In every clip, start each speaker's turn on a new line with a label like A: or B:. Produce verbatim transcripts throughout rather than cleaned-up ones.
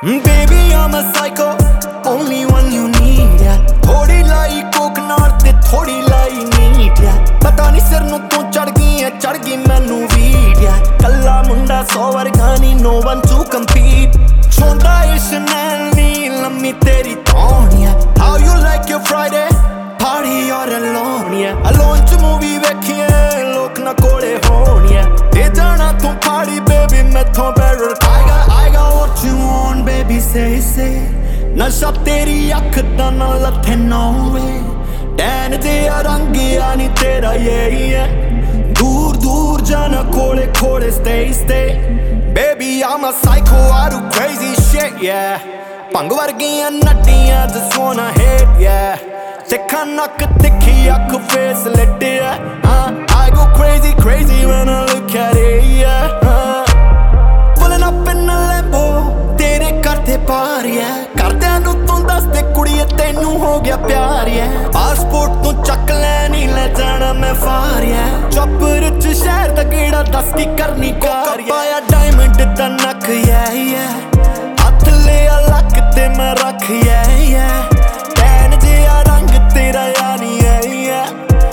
A: Baby, I'm a psycho, only one you need, yeah. थोड़ी लाई कोकनाट ते थोड़ी लाई नीट, yeah. पता नहीं सिर नूं तू चढ़ गई है, चढ़ गई मैनू वीड, yeah. कल्ला मुंडा सौ वर्गा नी, no one to compete. छोंदा इस नैल नी लम्मी तेरी तौण, yeah. How you like your Friday? Party or alone, yeah. Alone च मूवी वेखिए लोक ना कोले होण, yeah. दे जाना तू फाड़ी baby मैथों better. I got, I got what you want baby, say, say. नशा तेरी अख दा ना लथे no way. डैन जेहा रंग या नी तेरा ये है. दूर दूर जाना कोले कोले stay stay. Baby I'm a psycho, I do crazy shit, yeah. भंग वर्गियां नट्टियां just wanna hit, yeah. तिखा नक तिखी अख face lit, yeah. uh, I go crazy crazy when I look at it, yeah. uh, Pulling up in a Lambo तेरे करते पार, yeah. करदियां नूं तू दस दे कुड़िए तैनू हो गया प्यार, yeah. पासपोर्ट तू चक लैनी ले जाना मैं फार, yeah. चौपर च शहर दा गेड़ा दस की करनी कार, yeah. पाया डायमंड दा नक, yeah, yeah. हथ लिया लक ते मैं रख, yeah, yeah. डैन जिहा रंग तेरा यानी, yeah, yeah.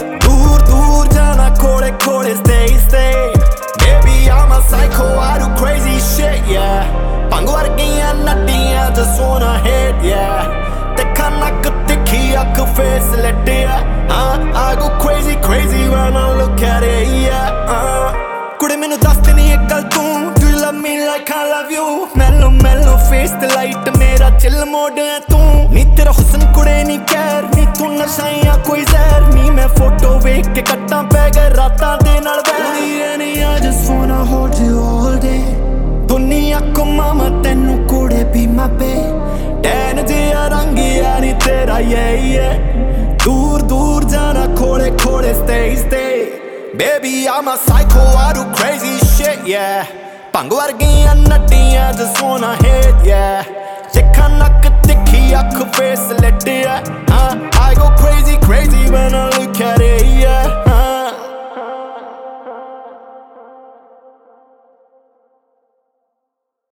A: दूर दूर जाना कोले कोले stay stay. Baby I'm a psycho, I do crazy shit, yeah. भंग वर्गियां नट्टियां just wanna hit, yeah. तिखा नक तिखी अख face lit, yeah. uh, I go crazy crazy when I look at it, yeah. uh. कुड़े मैनू दस ते नहीं एक गल तू, do you love me like I love you? Mellow mellow face ते light मेरा chill mode है तू. नी तेरा हुस्न कुड़े नी कैर, नी तू नशा या कोई जहर. नी मैं फोटो वेख के कट्टां पै गए रातां दे नाल बैर. I just wanna hold you all day. दुनिया को मामा तेनू कुड़े be my babe. डैन जिहा रंग या नी तेरा ये है. दूर दूर जाना खोले खोले stay stay. Baby I'm a psycho, I do crazy shit, yeah. भंग वर्गियां नट्टियां just wanna hit, yeah. तिखा नक तिखी अख face lit, yeah.